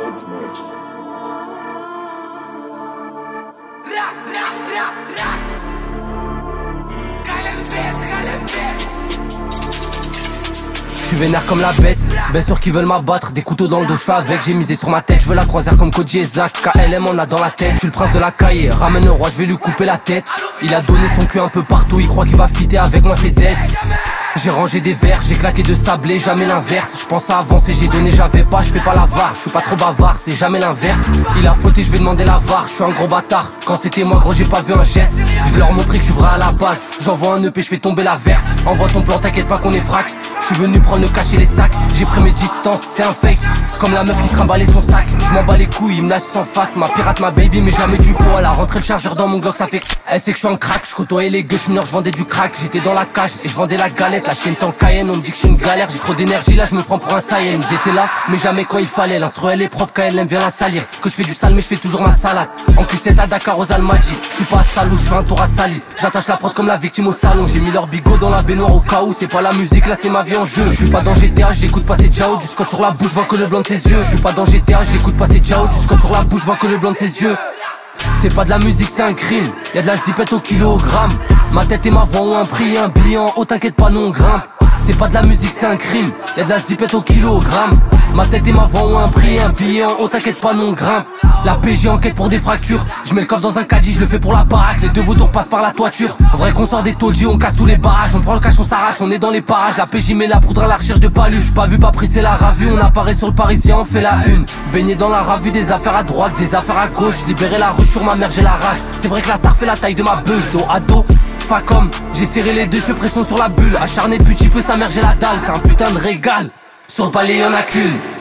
Je suis vénère comme la bête, bien sûr qu'ils veulent m'abattre. Des couteaux dans le dos, je fais avec, j'ai misé sur ma tête. Je veux la croisière comme Koji et Zach. KLM on a dans la tête, je suis le prince de la caille. Ramène le roi, je vais lui couper la tête. Il a donné son cul un peu partout, il croit qu'il va fitter avec moi, c'est dead. J'ai rangé des verres, j'ai claqué de sablé, jamais l'inverse. Je pense à avancer, j'ai donné, j'avais pas, je fais pas l'avare. Je suis pas trop bavard, c'est jamais l'inverse. Il a fauté, je vais demander l'avare. Je suis un gros bâtard, quand c'était moi gros j'ai pas vu un geste. Je vais leur montrer que je suis vrai à la base. J'envoie un EP, je fais tomber la verse. Envoie ton plan, t'inquiète pas qu'on est frac. Je suis venu prendre le cash et les sacs. J'ai pris mes distances, c'est un fake. Comme la meuf qui trimballait son sac. Je m'en bats les couilles, il me laisse sans face. Ma pirate, ma baby, mais jamais du faux. Elle a rentré le chargeur dans mon Glock, ça fait. Elle sait que je suis en crack. Je côtoyais les gueux, mineurs, je vendais du crack. J'étais dans la cage et je vendais la galette. La chienne en Cayenne, on me dit que je suis une galère. J'ai trop d'énergie, là je me prends pour un Saiyan. Ils étaient là, mais jamais quand il fallait. L'instru elle est propre, KLM vient la salir. Que je fais du sale, mais je fais toujours ma salade. En Q7 à Dakar aux Almadies. Je suis pas à Salou, je fais un tour à Sali. J'attache la prod comme la victime au salon. J'ai mis leur bigot dans la baignoire au cas où. C'est pas la musique, là c'est ma vie en jeu. Je suis pas dans GTA, j'écoute passer Jao. Du scotch sur la bouche, vois que le blanc de ses yeux. Je suis pas dans GTA, j'écoute passer Jao. Du scotch sur la bouche, vois que le blanc de ses yeux. C'est pas de la musique, c'est un crime. Y'a de la zipette au kilogramme. Ma tête et ma voix ont un prix, un billet en haut, t'inquiète pas, non, on grimpe. C'est pas de la musique, c'est un crime. Y'a de la zipette au kilogramme. Ma tête et ma voix ont un prix, un billet en haut, t'inquiète pas, non, on grimpe. La PJ enquête pour des fractures. Je mets le coffre dans un caddie, je le fais pour la baraque. Les deux vautours passent par la toiture. Vrai qu'on sort des taudis, on casse tous les barrages. On prend le cash, on s'arrache, on est dans les parages. La PJ met la poudre à la recherche de paluche. Pas vu, pas pris, c'est la ravue. On apparaît sur le Parisien, on fait la une. Baigné dans la ravue, des affaires à droite, des affaires à gauche. Libérer la rue sur ma mère, j'ai la rage. C'est vrai que la star fait la taille de ma beuge. Dos à dos, Facom, j'ai serré les deux, je fais pression sur la bulle. Acharné depuis petit peu, sa mère, j'ai la dalle. C'est un putain de régal. Sur le palais, y'en a qu'une.